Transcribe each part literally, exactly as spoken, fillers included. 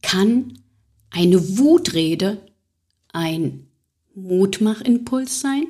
Kann eine Wutrede ein Mutmachimpuls sein?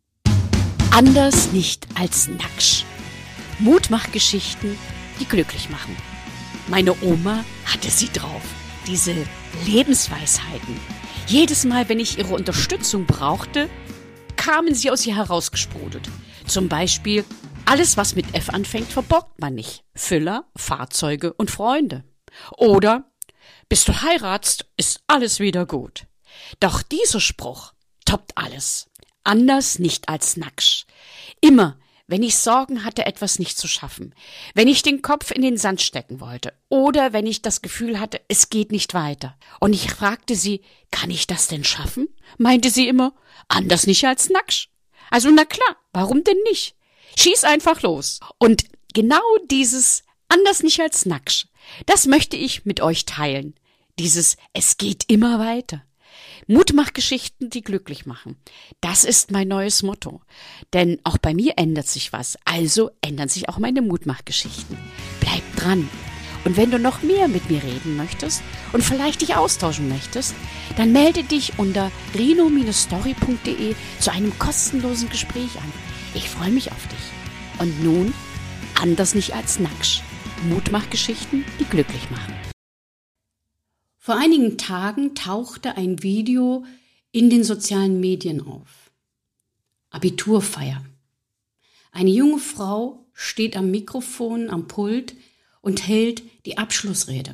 Anders nicht als Naksch. Mutmachgeschichten, die glücklich machen. Meine Oma hatte sie drauf, diese Lebensweisheiten. Jedes Mal, wenn ich ihre Unterstützung brauchte, kamen sie aus ihr herausgesprudelt. Zum Beispiel, alles was mit F anfängt, verborgt man nicht. Füller, Fahrzeuge und Freunde. Oder, bis du heiratst, ist alles wieder gut. Doch dieser Spruch toppt alles. Anders nicht als Naksch. Immer, wenn ich Sorgen hatte, etwas nicht zu schaffen, wenn ich den Kopf in den Sand stecken wollte oder wenn ich das Gefühl hatte, es geht nicht weiter. Und ich fragte sie, kann ich das denn schaffen? Meinte sie immer, anders nicht als Naksch. Also na klar, warum denn nicht? Schieß einfach los. Und genau dieses anders nicht als Naksch, das möchte ich mit euch teilen. Dieses es geht immer weiter. Mutmachgeschichten, die glücklich machen. Das ist mein neues Motto. Denn auch bei mir ändert sich was. Also ändern sich auch meine Mutmachgeschichten. Bleib dran. Und wenn du noch mehr mit mir reden möchtest und vielleicht dich austauschen möchtest, dann melde dich unter rino Bindestrich story punkt de zu einem kostenlosen Gespräch an. Ich freue mich auf dich. Und nun, anders nicht als Naksch. Mutmachgeschichten, die glücklich machen. Vor einigen Tagen tauchte ein Video in den sozialen Medien auf. Abiturfeier. Eine junge Frau steht am Mikrofon, am Pult und hält die Abschlussrede.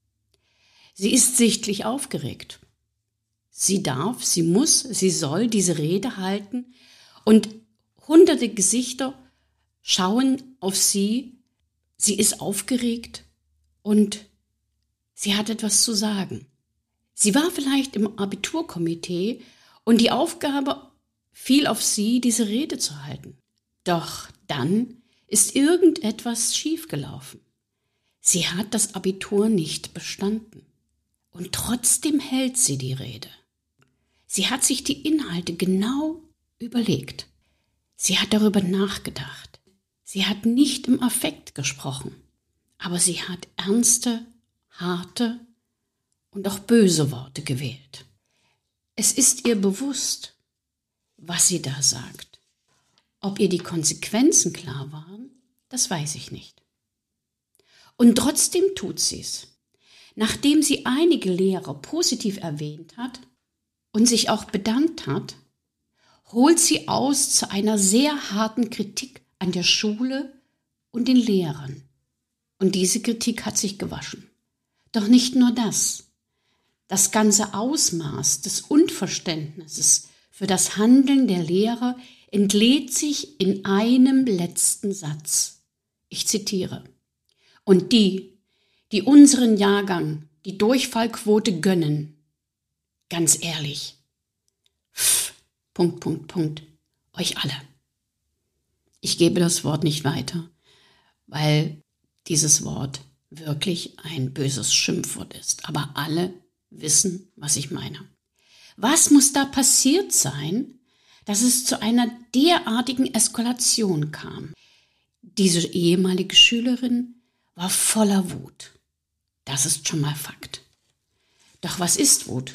Sie ist sichtlich aufgeregt. Sie darf, sie muss, sie soll diese Rede halten und hunderte Gesichter schauen auf sie. Sie ist aufgeregt und sie hat etwas zu sagen. Sie war vielleicht im Abiturkomitee und die Aufgabe fiel auf sie, diese Rede zu halten. Doch dann ist irgendetwas schiefgelaufen. Sie hat das Abitur nicht bestanden. Und trotzdem hält sie die Rede. Sie hat sich die Inhalte genau überlegt. Sie hat darüber nachgedacht. Sie hat nicht im Affekt gesprochen, aber sie hat ernste, harte und auch böse Worte gewählt. Es ist ihr bewusst, was sie da sagt. Ob ihr die Konsequenzen klar waren, das weiß ich nicht. Und trotzdem tut sie's. Nachdem sie einige Lehrer positiv erwähnt hat und sich auch bedankt hat, holt sie aus zu einer sehr harten Kritik an der Schule und den Lehrern. Und diese Kritik hat sich gewaschen. Doch nicht nur das. Das ganze Ausmaß des Unverständnisses für das Handeln der Lehrer entlädt sich in einem letzten Satz. Ich zitiere. Und die, die unseren Jahrgang die Durchfallquote gönnen, ganz ehrlich, pff, Punkt, Punkt, Punkt, euch alle. Ich gebe das Wort nicht weiter, weil dieses Wort wirklich ein böses Schimpfwort ist. Aber alle wissen, was ich meine. Was muss da passiert sein, dass es zu einer derartigen Eskalation kam? Diese ehemalige Schülerin war voller Wut. Das ist schon mal Fakt. Doch was ist Wut?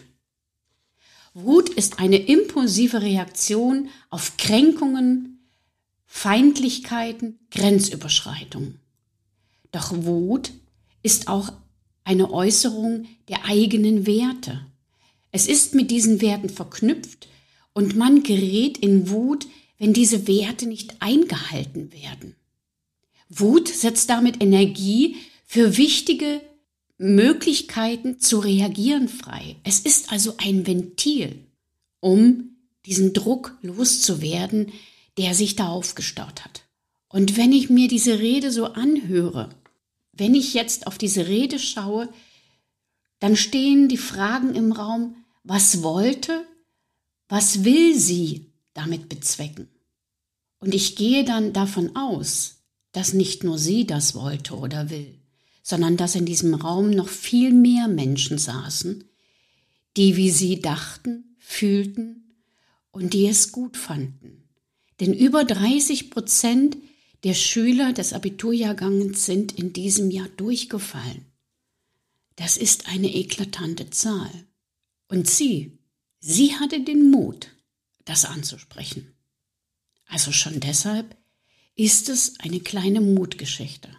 Wut ist eine impulsive Reaktion auf Kränkungen, Feindlichkeiten, Grenzüberschreitungen. Doch Wut ist auch eine Äußerung der eigenen Werte. Es ist mit diesen Werten verknüpft und man gerät in Wut, wenn diese Werte nicht eingehalten werden. Wut setzt damit Energie für wichtige Möglichkeiten zu reagieren frei. Es ist also ein Ventil, um diesen Druck loszuwerden, der sich da aufgestaut hat. Und wenn ich mir diese Rede so anhöre, wenn ich jetzt auf diese Rede schaue, dann stehen die Fragen im Raum, was wollte, was will sie damit bezwecken? Und ich gehe dann davon aus, dass nicht nur sie das wollte oder will, sondern dass in diesem Raum noch viel mehr Menschen saßen, die wie sie dachten, fühlten und die es gut fanden. Denn über dreißig Prozent der Schüler des Abiturjahrgangs sind in diesem Jahr durchgefallen. Das ist eine eklatante Zahl. Und sie, sie hatte den Mut, das anzusprechen. Also schon deshalb ist es eine kleine Mutgeschichte.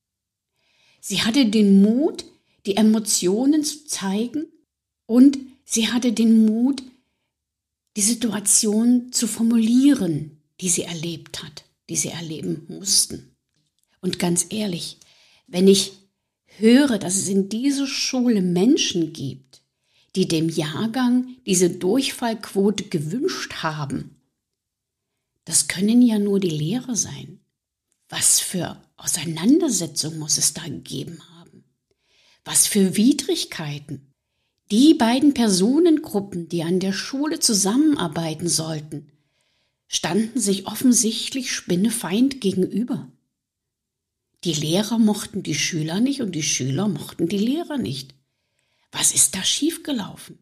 Sie hatte den Mut, die Emotionen zu zeigen, und sie hatte den Mut, die Situation zu formulieren, die sie erlebt hat, die sie erleben mussten. Und ganz ehrlich, wenn ich höre, dass es in dieser Schule Menschen gibt, die dem Jahrgang diese Durchfallquote gewünscht haben, das können ja nur die Lehrer sein. Was für Auseinandersetzungen muss es da gegeben haben? Was für Widrigkeiten? Die beiden Personengruppen, die an der Schule zusammenarbeiten sollten, standen sich offensichtlich spinnefeind gegenüber. Die Lehrer mochten die Schüler nicht und die Schüler mochten die Lehrer nicht. Was ist da schiefgelaufen?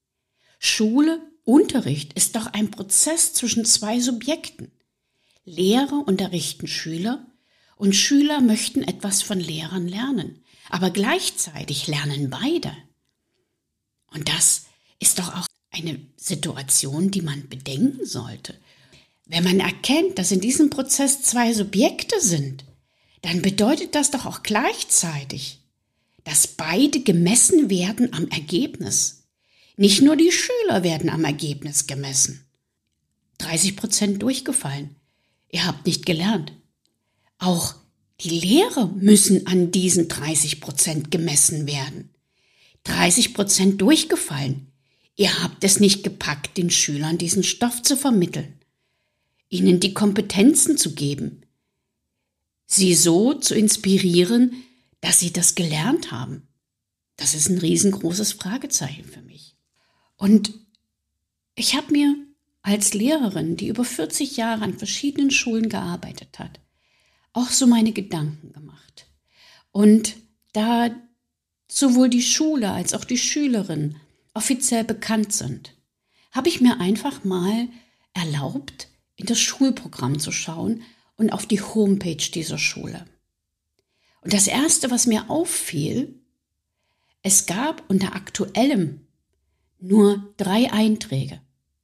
Schule, Unterricht ist doch ein Prozess zwischen zwei Subjekten. Lehrer unterrichten Schüler und Schüler möchten etwas von Lehrern lernen, aber gleichzeitig lernen beide. Und das ist doch auch eine Situation, die man bedenken sollte. Wenn man erkennt, dass in diesem Prozess zwei Subjekte sind, dann bedeutet das doch auch gleichzeitig, dass beide gemessen werden am Ergebnis. Nicht nur die Schüler werden am Ergebnis gemessen. dreißig Prozent durchgefallen. Ihr habt nicht gelernt. Auch die Lehrer müssen an diesen dreißig Prozent gemessen werden. dreißig Prozent durchgefallen. Ihr habt es nicht gepackt, den Schülern diesen Stoff zu vermitteln, ihnen die Kompetenzen zu geben, sie so zu inspirieren, dass sie das gelernt haben. Das ist ein riesengroßes Fragezeichen für mich. Und ich habe mir als Lehrerin, die über vierzig Jahre an verschiedenen Schulen gearbeitet hat, auch so meine Gedanken gemacht. Und da sowohl die Schule als auch die Schülerin offiziell bekannt sind, habe ich mir einfach mal erlaubt, in das Schulprogramm zu schauen und auf die Homepage dieser Schule. Und das Erste, was mir auffiel, es gab unter Aktuellem nur drei Einträge.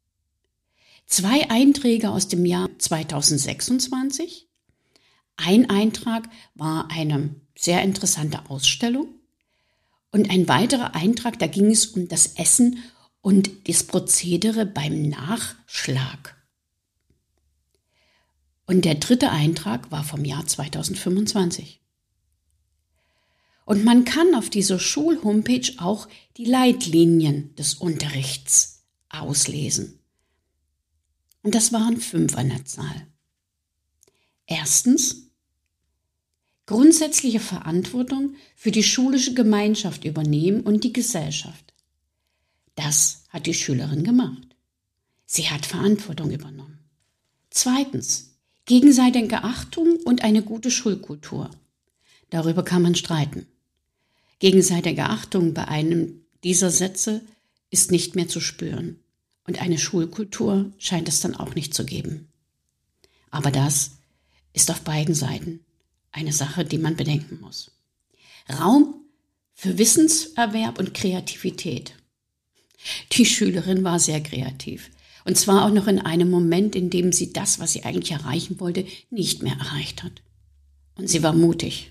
Zwei Einträge aus dem Jahr zweitausendsechsundzwanzig. Ein Eintrag war eine sehr interessante Ausstellung. Und ein weiterer Eintrag, da ging es um das Essen und das Prozedere beim Nachschlag. Und der dritte Eintrag war vom Jahr zweitausendfünfundzwanzig. Und man kann auf dieser Schulhomepage auch die Leitlinien des Unterrichts auslesen. Und das waren fünf an der Zahl. Erstens, grundsätzliche Verantwortung für die schulische Gemeinschaft übernehmen und die Gesellschaft. Das hat die Schülerin gemacht. Sie hat Verantwortung übernommen. Zweitens, gegenseitige Achtung und eine gute Schulkultur. Darüber kann man streiten. Gegenseitige Achtung bei einem dieser Sätze ist nicht mehr zu spüren. Und eine Schulkultur scheint es dann auch nicht zu geben. Aber das ist auf beiden Seiten eine Sache, die man bedenken muss. Raum für Wissenserwerb und Kreativität. Die Schülerin war sehr kreativ. Und zwar auch noch in einem Moment, in dem sie das, was sie eigentlich erreichen wollte, nicht mehr erreicht hat. Und sie war mutig.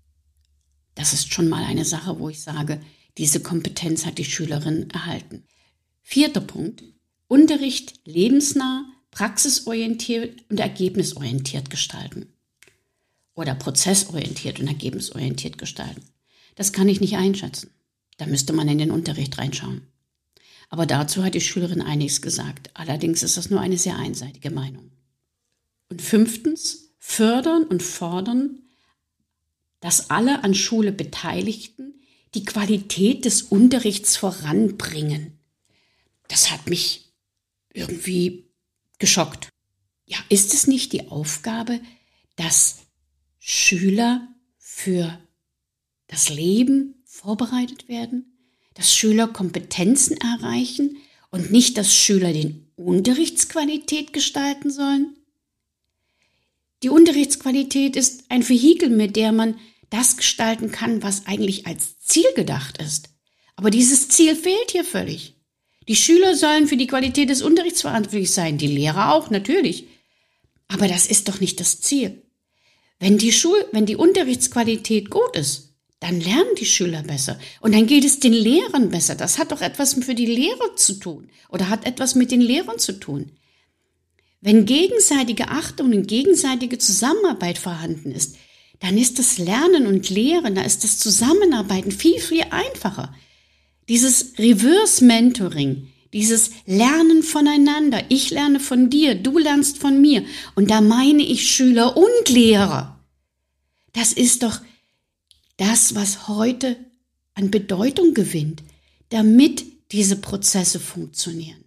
Das ist schon mal eine Sache, wo ich sage, diese Kompetenz hat die Schülerin erhalten. Vierter Punkt. Unterricht lebensnah, praxisorientiert und ergebnisorientiert gestalten. Oder prozessorientiert und ergebnisorientiert gestalten. Das kann ich nicht einschätzen. Da müsste man in den Unterricht reinschauen. Aber dazu hat die Schülerin einiges gesagt. Allerdings ist das nur eine sehr einseitige Meinung. Und fünftens, fördern und fordern, dass alle an Schule Beteiligten die Qualität des Unterrichts voranbringen. Das hat mich irgendwie geschockt. Ja, ist es nicht die Aufgabe, dass Schüler für das Leben vorbereitet werden, dass Schüler Kompetenzen erreichen und nicht, dass Schüler den Unterrichtsqualität gestalten sollen? Die Unterrichtsqualität ist ein Vehikel, mit der man das gestalten kann, was eigentlich als Ziel gedacht ist. Aber dieses Ziel fehlt hier völlig. Die Schüler sollen für die Qualität des Unterrichts verantwortlich sein, die Lehrer auch, natürlich. Aber das ist doch nicht das Ziel. Wenn die Schul- wenn die Unterrichtsqualität gut ist, dann lernen die Schüler besser. Und dann geht es den Lehrern besser. Das hat doch etwas für die Lehrer zu tun oder hat etwas mit den Lehrern zu tun. Wenn gegenseitige Achtung und gegenseitige Zusammenarbeit vorhanden ist, dann ist das Lernen und Lehren, da ist das Zusammenarbeiten viel, viel einfacher. Dieses Reverse-Mentoring, dieses Lernen voneinander, ich lerne von dir, du lernst von mir. Und da meine ich Schüler und Lehrer. Das ist doch das, was heute an Bedeutung gewinnt, damit diese Prozesse funktionieren.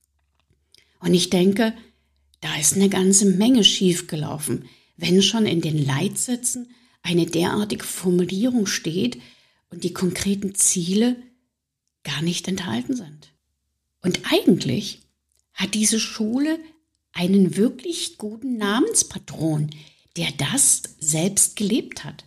Und ich denke, da ist eine ganze Menge schiefgelaufen, wenn schon in den Leitsätzen eine derartige Formulierung steht und die konkreten Ziele gar nicht enthalten sind. Und eigentlich hat diese Schule einen wirklich guten Namenspatron, der das selbst gelebt hat.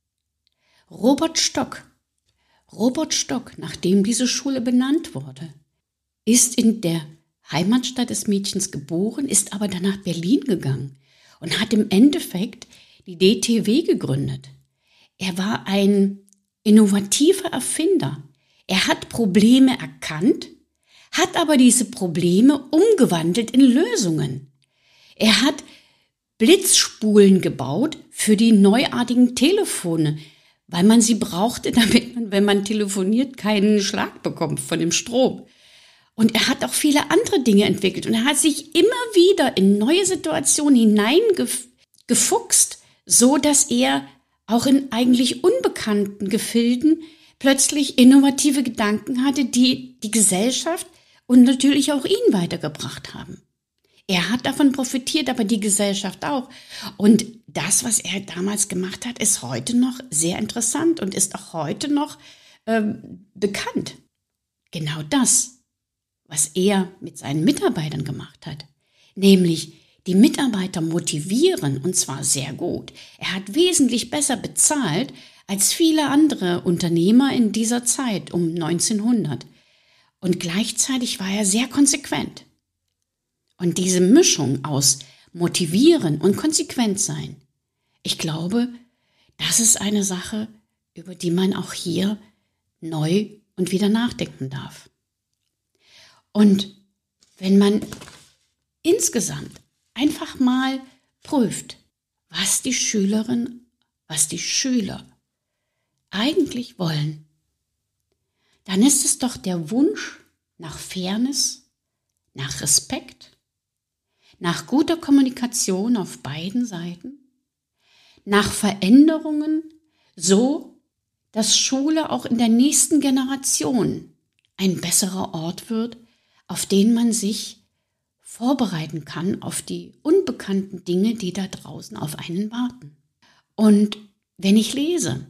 Robert Stock. Robert Stock, nach dem diese Schule benannt wurde, ist in der Heimatstadt des Mädchens geboren, ist aber dann nach Berlin gegangen und hat im Endeffekt die D T W gegründet. Er war ein innovativer Erfinder. Er hat Probleme erkannt, hat aber diese Probleme umgewandelt in Lösungen. Er hat Blitzspulen gebaut für die neuartigen Telefone, weil man sie brauchte, damit man, wenn man telefoniert, keinen Schlag bekommt von dem Strom. Und er hat auch viele andere Dinge entwickelt und er hat sich immer wieder in neue Situationen hineingefuchst, so dass er auch in eigentlich unbekannten Gefilden plötzlich innovative Gedanken hatte, die die Gesellschaft und natürlich auch ihn weitergebracht haben. Er hat davon profitiert, aber die Gesellschaft auch. Und das, was er damals gemacht hat, ist heute noch sehr interessant und ist auch heute noch ähm, bekannt. Genau das, was er mit seinen Mitarbeitern gemacht hat, nämlich die Mitarbeiter motivieren, und zwar sehr gut. Er hat wesentlich besser bezahlt als viele andere Unternehmer in dieser Zeit um neunzehnhundert. Und gleichzeitig war er sehr konsequent. Und diese Mischung aus motivieren und konsequent sein, ich glaube, das ist eine Sache, über die man auch hier neu und wieder nachdenken darf. Und wenn man insgesamt einfach mal prüft, was die Schülerin, was die Schüler eigentlich wollen, dann ist es doch der Wunsch nach Fairness, nach Respekt, nach guter Kommunikation auf beiden Seiten, nach Veränderungen, so dass Schule auch in der nächsten Generation ein besserer Ort wird, auf den man sich vorbereiten kann auf die unbekannten Dinge, die da draußen auf einen warten. Und wenn ich lese,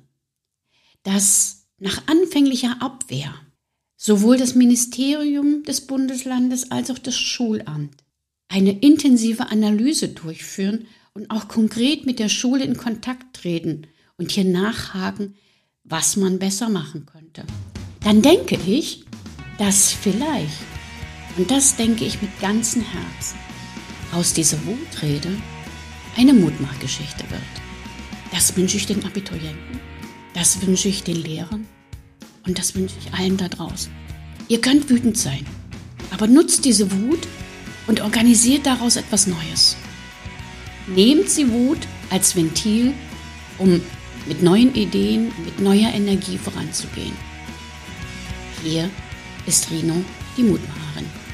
dass nach anfänglicher Abwehr sowohl das Ministerium des Bundeslandes als auch das Schulamt eine intensive Analyse durchführen und auch konkret mit der Schule in Kontakt treten und hier nachhaken, was man besser machen könnte, dann denke ich, dass vielleicht, und das denke ich mit ganzem Herzen, aus dieser Wutrede eine Mutmachgeschichte wird. Das wünsche ich den Abiturienten, das wünsche ich den Lehrern und das wünsche ich allen da draußen. Ihr könnt wütend sein, aber nutzt diese Wut und organisiert daraus etwas Neues. Nehmt die Wut als Ventil, um mit neuen Ideen, mit neuer Energie voranzugehen. Hier ist Rino, die Mutmacherin.